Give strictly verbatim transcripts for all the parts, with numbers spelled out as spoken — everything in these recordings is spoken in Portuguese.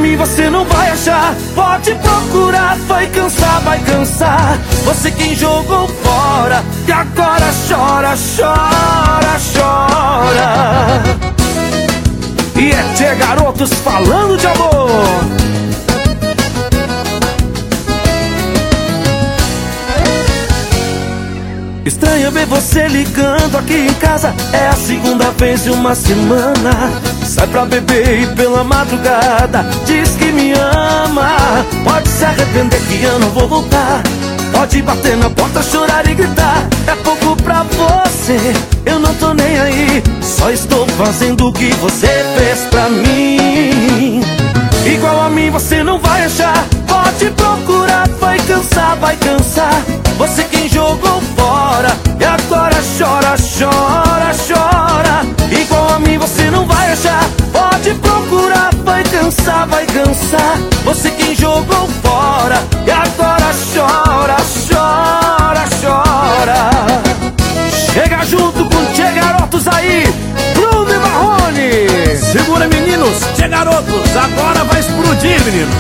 mim você não vai achar. Pode procurar, vai cansar, vai cansar. Você quem jogou fora e agora chora, chora, chora. E é Tchê Garotos falando de amor. Estranho ver você ligando aqui em casa. É a segunda vez em uma semana. Sai pra beber e pela madrugada diz que me ama. Pode se arrepender que eu não vou voltar. Pode bater na porta, chorar e gritar. É pouco pra você, eu não tô nem aí. Só estou fazendo o que você fez pra mim. Igual a mim você não vai achar. Pode procurar, vai cansar, vai cansar. Você quem jogou fora e agora chora, chora, chora. Igual a mim você não vai achar. Pode procurar, vai cansar, vai cansar. Você quem jogou fora e agora chora, chora, chora. Chega junto com Tchê Garotos aí, Bruno e Marrone. Segura, meninos, Tchê Garotos, agora vai explodir, menino.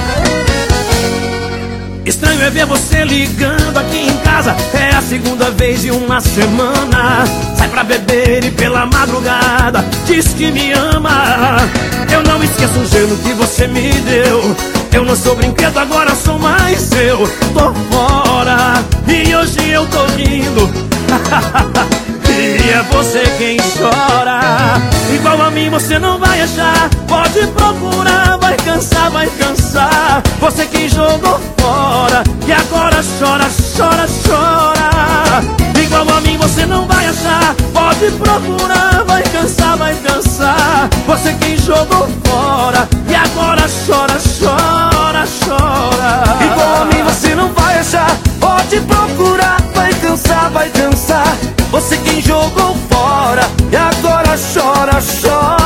Estranho é ver você ligando aqui em casa. É a segunda vez em uma semana. Sai pra beber e pela madrugada diz que me ama. Eu não esqueço o gelo que você me deu. Eu não sou brinquedo, agora sou mais seu. Tô fora e hoje eu tô rindo. E é você quem chora. Igual a mim você não vai achar. Pode procurar, vai cansar, vai cansar. Você quem jogou fora e agora chora, chora, chora. Igual a mim você não vai achar. Pode procurar, vai cansar, vai cansar. Você quem jogou fora e agora chora, chora, chora. Igual a mim você não vai achar. Pode procurar, vai cansar, vai cansar. Você quem jogou fora e agora chora, chora.